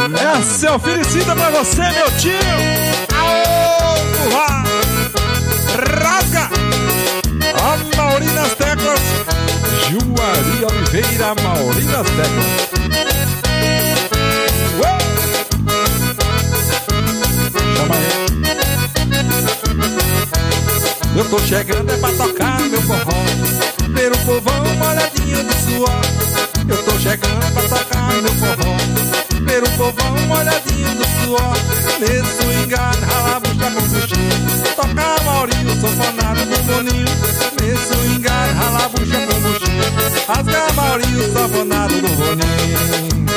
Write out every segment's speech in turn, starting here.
Essa é oferecida pra você, meu tio. Aô, burra. Rasga. A Mauri nas teclas. Juari Oliveira, Mauri nas teclas. Chama aí. Eu tô chegando é pra tocar meu forró, ver o povão molhadinho de suor. Eu tô chegando pra tocar meu forró, ver o povão molhadinho do suor. Nesse swingado, rala a bucha com buchinho, toca Maurinho, sanfonado do boninho. Nesse swingado, rala a bucha com buchinho, rasga Maurinho, sanfonado do boninho.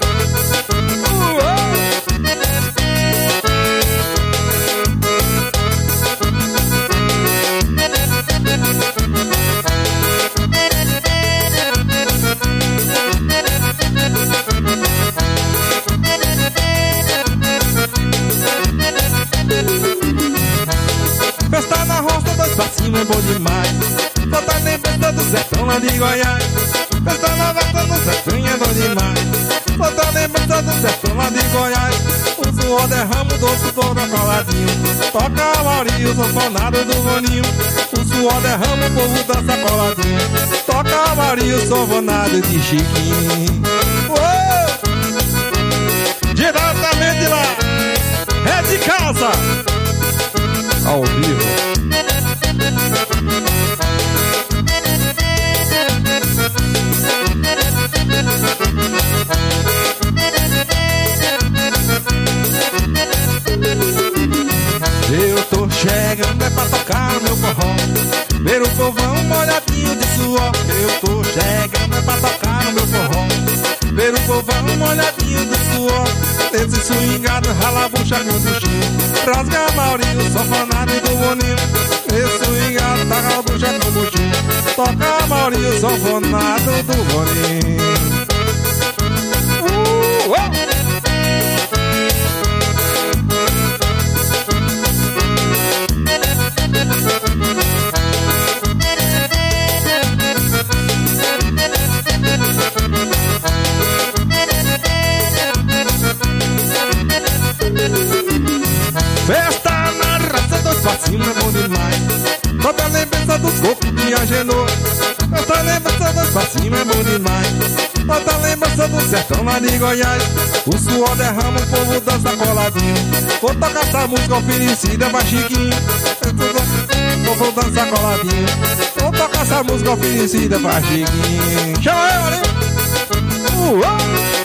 Festa na roça, dois pra cima é bom demais. Só tá lembrando do sertão lá de Goiás. Festa na roça, no sertão é bom demais. Só tá lembrando do sertão lá de Goiás. O suor derrama o doce todo coladinho, toca Maurinho, sanfonado do boninho. O suor derrama, o povo dança coladinho, toca Maurinho, sanfonado de Chiquinho. Uou! Diretamente lá, é de casa, ao vivo. Eu tô chegando é pra tocar meu forró, ver o povão molhadinho de suor. Eu tô chegando é pra tocar meu forró, ver o povão molhadinho de suor. Esse swingado rala a bucha com buchinho, rasga Maurinho, sanfonado do boninho. Esse swingado taca a bucha com buchinho, toca Maurinho, sanfonado do boninho. Festa na raça, dois pra cima é bom demais. Bota a lembrança dos cocos de Agenor. Bota a lembrança dois pra cima é bom demais. Bota a lembrança do sertão lá de Goiás. O suor derrama, o povo dança coladinho. Vou tocar essa música oferecida pra Chiquinho. O povo dança coladinho. Vou tocar essa música oferecida pra Chiquinho. Chama aí, Marinho.